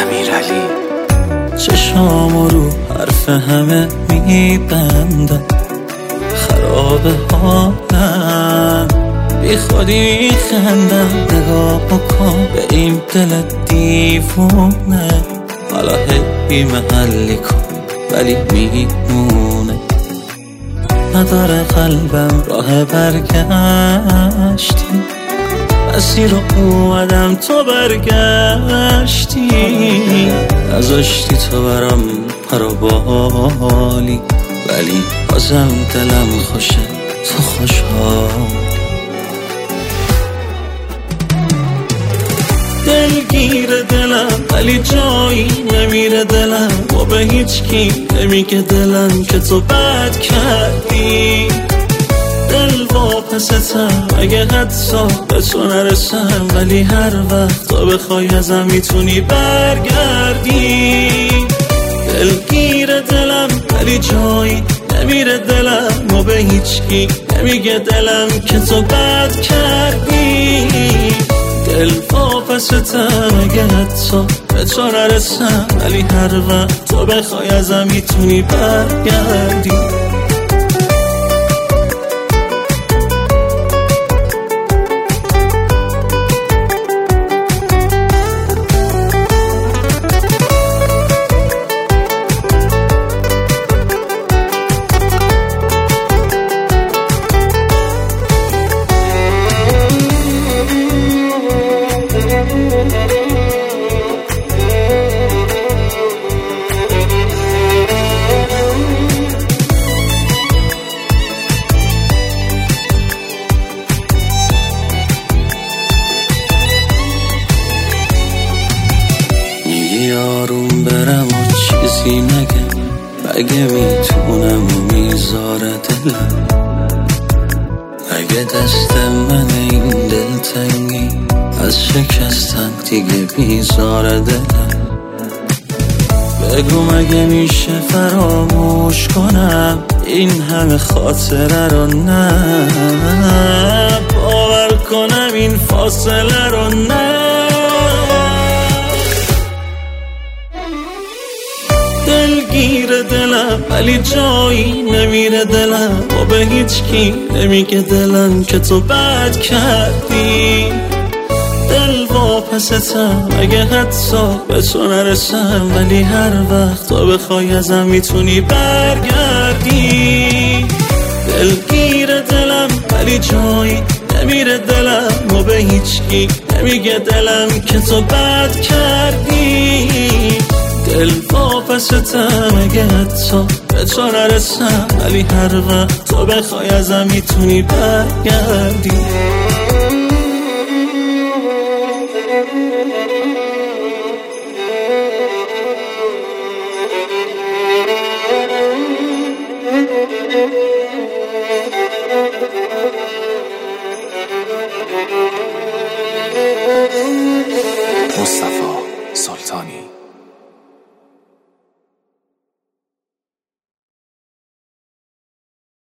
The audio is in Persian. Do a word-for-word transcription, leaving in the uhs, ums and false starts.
امیرعلی. چشام رو حرف همه میبندم، خراب حالم، بی خودی میخندم. نگاه بکن به این دل دیوونه، حالا هی بی محلی کن ولی میمونه. نداره قلبم راه برگشتی، مسیر رو اومدم تو برگشتی. نذاشتی تو برام پرو بالی، ولی بازم دلم خوشه تو خوشحال. دلگیر دلم ولی جایی نمیره دلم، و به هیچ کی نمیگه دلم که تو بد کردی. دل واپستم اگه حتی به تو نرسم، ولی هر وقت تو بخوای ازم میتونی برگردی. دلگیر دلم ولی جایی نمیره دلم، و به هیچ کی نمیگه دلم که تو بد کردی. دل واپستم اگه حتی به تو نرسم، ولی هر وقت تو بخوای ازم میتونی برگردی. آروم برم و چیزی نگم، اگه میتونم و میذاره دلم. اگه دست من این دلتنگی از شکستن دیگه میذاره دلم. بگو مگه میشه فراموش کنم این همه خاطره رو؟ نه باور کنم این فاصله رو. نه دلگیر دلم ولی جایی نمیره دلم، و به هیچ کی نمیگه دلم که تو بد کردی. دل واپستم اگه حتی به تو نرسم، ولی هر وقت تو بخوای ازم میتونی برگردی. دلگیر دلم ولی جایی نمیره دلم، و به هیچ کی نمیگه دلم که تو بد کردی. دل واپستم اگه حتی به تو نرسم، ولی هر وقت تو بخوای ازم میتونی برگردی. مصطفی